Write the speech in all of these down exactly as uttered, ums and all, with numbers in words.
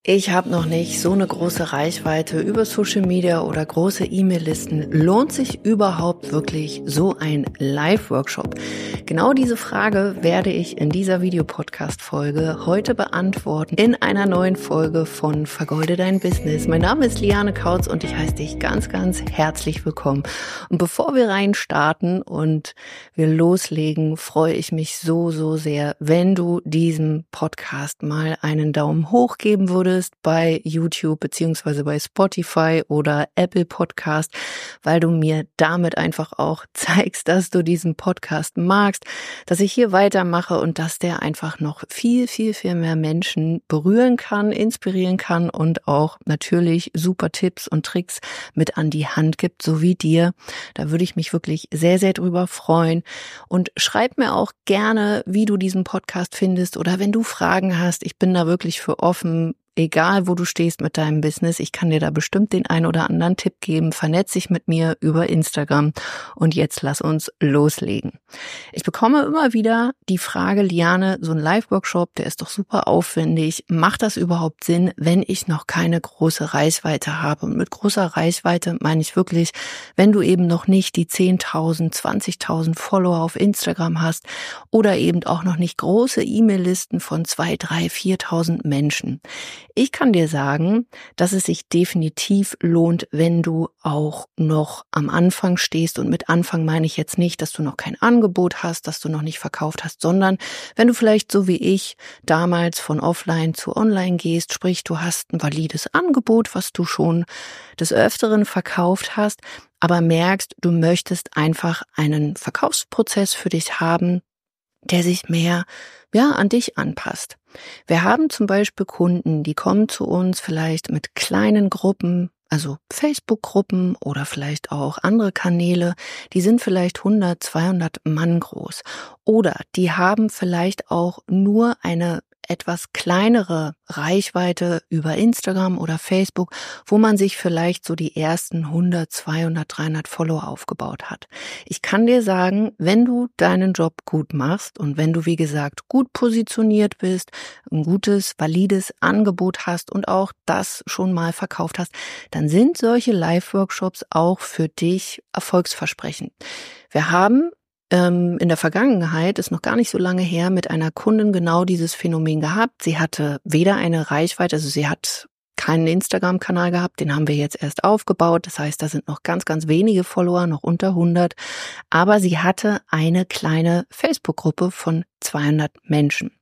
Ich habe noch nicht so eine große Reichweite über Social Media oder große E-Mail-Listen. Lohnt sich überhaupt wirklich so ein Live-Workshop? Genau diese Frage werde ich in dieser Videopodcast-Folge heute beantworten in einer neuen Folge von Vergolde dein Business. Mein Name ist Liane Kautz und ich heiße dich ganz, ganz herzlich willkommen. Und bevor wir rein starten und wir loslegen, freue ich mich so, so sehr, wenn du diesem Podcast mal einen Daumen hoch geben würdest bei YouTube beziehungsweise bei Spotify oder Apple Podcast, weil du mir damit einfach auch zeigst, dass du diesen Podcast magst, dass ich hier weitermache und dass der einfach noch viel, viel, viel mehr Menschen berühren kann, inspirieren kann und auch natürlich super Tipps und Tricks mit an die Hand gibt, so wie dir. Da würde ich mich wirklich sehr, sehr drüber freuen. Und schreib mir auch gerne, wie du diesen Podcast findest oder wenn du Fragen hast. Ich bin da wirklich für offen. Egal, wo du stehst mit deinem Business, ich kann dir da bestimmt den ein oder anderen Tipp geben. Vernetz dich mit mir über Instagram. Und jetzt lass uns loslegen. Ich bekomme immer wieder die Frage, Liane, so ein Live-Workshop, der ist doch super aufwendig. Macht das überhaupt Sinn, wenn ich noch keine große Reichweite habe? Und mit großer Reichweite meine ich wirklich, wenn du eben noch nicht die zehntausend, zwanzigtausend Follower auf Instagram hast oder eben auch noch nicht große E-Mail-Listen von zweitausend, dreitausend, viertausend Menschen. Ich kann dir sagen, dass es sich definitiv lohnt, wenn du auch noch am Anfang stehst. Und mit Anfang meine ich jetzt nicht, dass du noch kein Angebot hast, dass du noch nicht verkauft hast, sondern wenn du vielleicht so wie ich damals von offline zu online gehst, sprich du hast ein valides Angebot, was du schon des Öfteren verkauft hast, aber merkst, du möchtest einfach einen Verkaufsprozess für dich haben, der sich mehr ja an dich anpasst. Wir haben zum Beispiel Kunden, die kommen zu uns vielleicht mit kleinen Gruppen, also Facebook-Gruppen oder vielleicht auch andere Kanäle, die sind vielleicht hundert, zweihundert Mann groß. Oder die haben vielleicht auch nur eine etwas kleinere Reichweite über Instagram oder Facebook, wo man sich vielleicht so die ersten hundert, zweihundert, dreihundert Follower aufgebaut hat. Ich kann dir sagen, wenn du deinen Job gut machst und wenn du, wie gesagt, gut positioniert bist, ein gutes, valides Angebot hast und auch das schon mal verkauft hast, dann sind solche Live-Workshops auch für dich erfolgsversprechend. Wir haben in der Vergangenheit, ist noch gar nicht so lange her, mit einer Kundin genau dieses Phänomen gehabt. Sie hatte weder eine Reichweite, also sie hat keinen Instagram-Kanal gehabt, den haben wir jetzt erst aufgebaut. Das heißt, da sind noch ganz, ganz wenige Follower, noch unter hundert. Aber sie hatte eine kleine Facebook-Gruppe von zweihundert Menschen.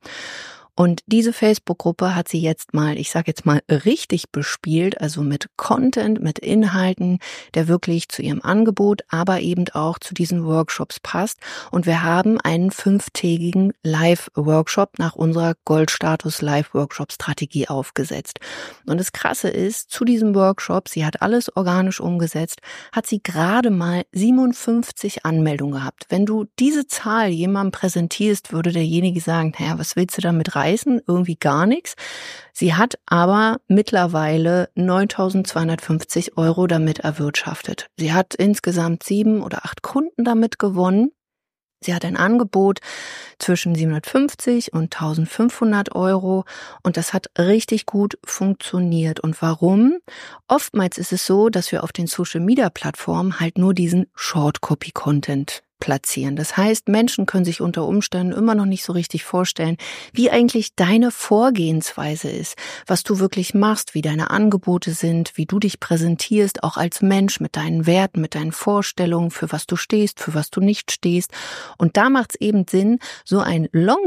Und diese Facebook-Gruppe hat sie jetzt mal, ich sage jetzt mal, richtig bespielt, also mit Content, mit Inhalten, der wirklich zu ihrem Angebot, aber eben auch zu diesen Workshops passt. Und wir haben einen fünftägigen Live-Workshop nach unserer Goldstatus-Live-Workshop-Strategie aufgesetzt. Und das Krasse ist, zu diesem Workshop, sie hat alles organisch umgesetzt, hat sie gerade mal siebenundfünfzig Anmeldungen gehabt. Wenn du diese Zahl jemandem präsentierst, würde derjenige sagen, naja, was willst du damit reißen? Irgendwie gar nichts. Sie hat aber mittlerweile neuntausendzweihundertfünfzig Euro damit erwirtschaftet. Sie hat insgesamt sieben oder acht Kunden damit gewonnen. Sie hat ein Angebot zwischen siebenhundertfünfzig und eintausendfünfhundert Euro und das hat richtig gut funktioniert. Und warum? Oftmals ist es so, dass wir auf den Social-Media-Plattformen halt nur diesen Short-Copy-Content platzieren. Das heißt, Menschen können sich unter Umständen immer noch nicht so richtig vorstellen, wie eigentlich deine Vorgehensweise ist, was du wirklich machst, wie deine Angebote sind, wie du dich präsentierst, auch als Mensch mit deinen Werten, mit deinen Vorstellungen, für was du stehst, für was du nicht stehst. Und da macht es eben Sinn, so ein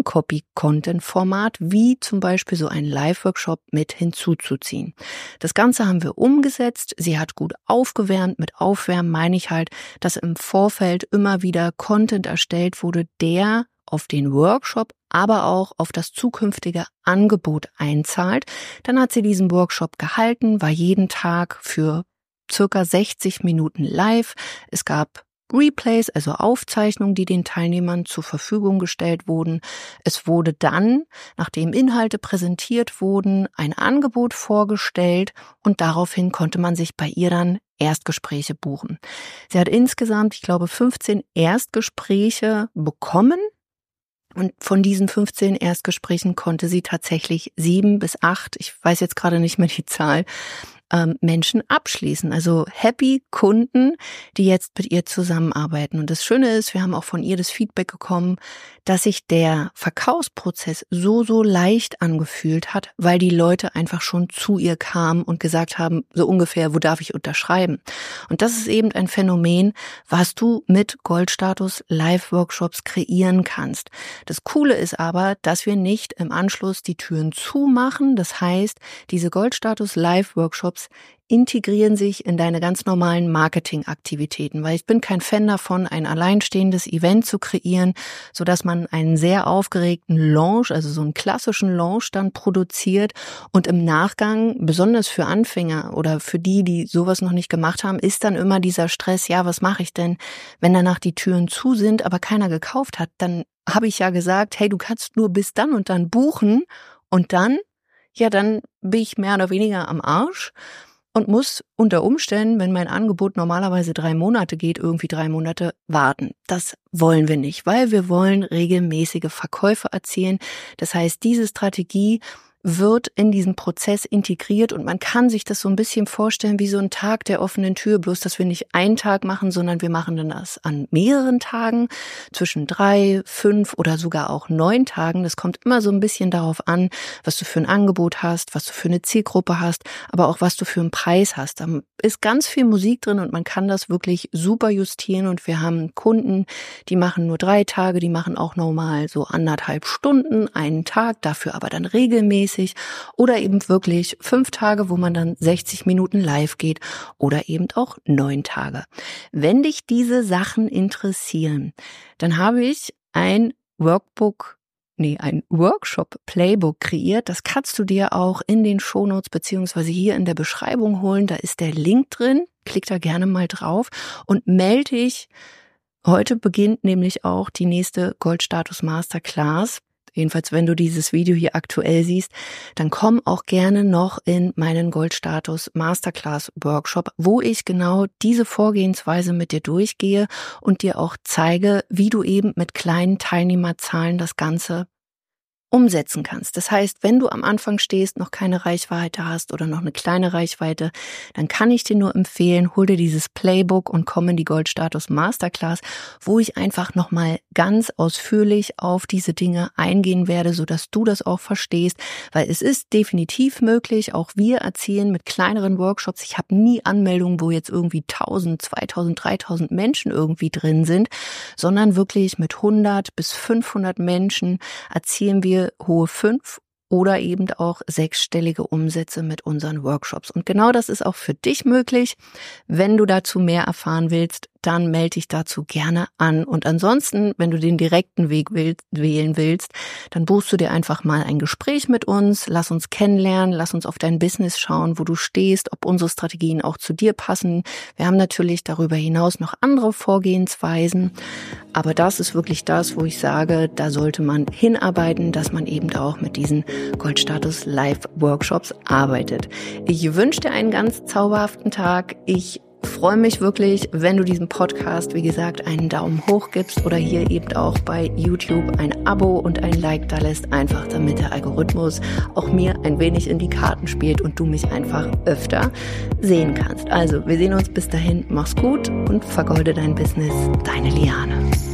Long-Copy-Content-Format wie zum Beispiel so ein Live-Workshop mit hinzuzuziehen. Das Ganze haben wir umgesetzt. Sie hat gut aufgewärmt. Mit Aufwärmen meine ich halt, dass im Vorfeld immer wieder Content erstellt wurde, der auf den Workshop, aber auch auf das zukünftige Angebot einzahlt. Dann hat sie diesen Workshop gehalten, war jeden Tag für circa sechzig Minuten live. Es gab Replays, also Aufzeichnungen, die den Teilnehmern zur Verfügung gestellt wurden. Es wurde dann, nachdem Inhalte präsentiert wurden, ein Angebot vorgestellt und daraufhin konnte man sich bei ihr dann Erstgespräche buchen. Sie hat insgesamt, ich glaube, fünfzehn Erstgespräche bekommen Und von diesen fünfzehn Erstgesprächen konnte sie tatsächlich sieben bis acht, ich weiß jetzt gerade nicht mehr die Zahl, ähm, Menschen abschließen. Also happy Kunden, die jetzt mit ihr zusammenarbeiten. Und das Schöne ist, wir haben auch von ihr das Feedback bekommen, dass sich der Verkaufsprozess so, so leicht angefühlt hat, weil die Leute einfach schon zu ihr kamen und gesagt haben, so ungefähr, wo darf ich unterschreiben? Und das ist eben ein Phänomen, was du mit Goldstatus Live-Workshops kreieren kannst. Das Coole ist aber, dass wir nicht im Anschluss die Türen zumachen. Das heißt, diese Goldstatus Live-Workshops integrieren sich in deine ganz normalen Marketingaktivitäten, weil ich bin kein Fan davon, ein alleinstehendes Event zu kreieren, so dass man einen sehr aufgeregten Launch, also so einen klassischen Launch dann produziert und im Nachgang, besonders für Anfänger oder für die, die sowas noch nicht gemacht haben, ist dann immer dieser Stress, ja, was mache ich denn, wenn danach die Türen zu sind, aber keiner gekauft hat, dann habe ich ja gesagt, hey, du kannst nur bis dann und dann buchen und dann, ja, dann bin ich mehr oder weniger am Arsch und muss unter Umständen, wenn mein Angebot normalerweise drei Monate geht, irgendwie drei Monate warten. Das wollen wir nicht, weil wir wollen regelmäßige Verkäufe erzielen. Das heißt, diese Strategie wird in diesen Prozess integriert und man kann sich das so ein bisschen vorstellen wie so ein Tag der offenen Tür, bloß dass wir nicht einen Tag machen, sondern wir machen dann das an mehreren Tagen, zwischen drei, fünf oder sogar auch neun Tagen. Das kommt immer so ein bisschen darauf an, was du für ein Angebot hast, was du für eine Zielgruppe hast, aber auch was du für einen Preis hast. Da ist ganz viel Musik drin und man kann das wirklich super justieren und wir haben Kunden, die machen nur drei Tage, die machen auch normal so anderthalb Stunden, einen Tag, dafür aber dann regelmäßig. Oder eben wirklich fünf Tage, wo man dann sechzig Minuten live geht oder eben auch neun Tage. Wenn dich diese Sachen interessieren, dann habe ich ein Workbook, nee, ein Workshop-Playbook kreiert. Das kannst du dir auch in den Shownotes beziehungsweise hier in der Beschreibung holen. Da ist der Link drin. Klick da gerne mal drauf und melde dich. Heute beginnt nämlich auch die nächste Goldstatus Masterclass. Jedenfalls, wenn du dieses Video hier aktuell siehst, dann komm auch gerne noch in meinen Goldstatus Masterclass Workshop, wo ich genau diese Vorgehensweise mit dir durchgehe und dir auch zeige, wie du eben mit kleinen Teilnehmerzahlen das Ganze umsetzen kannst. Das heißt, wenn du am Anfang stehst, noch keine Reichweite hast oder noch eine kleine Reichweite, dann kann ich dir nur empfehlen, hol dir dieses Playbook und komm in die Goldstatus Masterclass, wo ich einfach nochmal ganz ausführlich auf diese Dinge eingehen werde, sodass du das auch verstehst, weil es ist definitiv möglich, auch wir erzielen mit kleineren Workshops, ich habe nie Anmeldungen, wo jetzt irgendwie tausend, zweitausend, dreitausend Menschen irgendwie drin sind, sondern wirklich mit hundert bis fünfhundert Menschen erzielen wir hohe fünf oder eben auch sechsstellige Umsätze mit unseren Workshops. Und genau das ist auch für dich möglich. Wenn du dazu mehr erfahren willst, dann melde dich dazu gerne an. Und ansonsten, wenn du den direkten Weg willst, wählen willst, dann buchst du dir einfach mal ein Gespräch mit uns, lass uns kennenlernen, lass uns auf dein Business schauen, wo du stehst, ob unsere Strategien auch zu dir passen. Wir haben natürlich darüber hinaus noch andere Vorgehensweisen, aber das ist wirklich das, wo ich sage, da sollte man hinarbeiten, dass man eben auch mit diesen Goldstatus Live Workshops arbeitet. Ich wünsche dir einen ganz zauberhaften Tag. Ich freue mich wirklich, wenn du diesem Podcast, wie gesagt, einen Daumen hoch gibst oder hier eben auch bei YouTube ein Abo und ein Like da lässt, einfach damit der Algorithmus auch mir ein wenig in die Karten spielt und du mich einfach öfter sehen kannst. Also, wir sehen uns bis dahin, mach's gut und vergolde dein Business, deine Liane.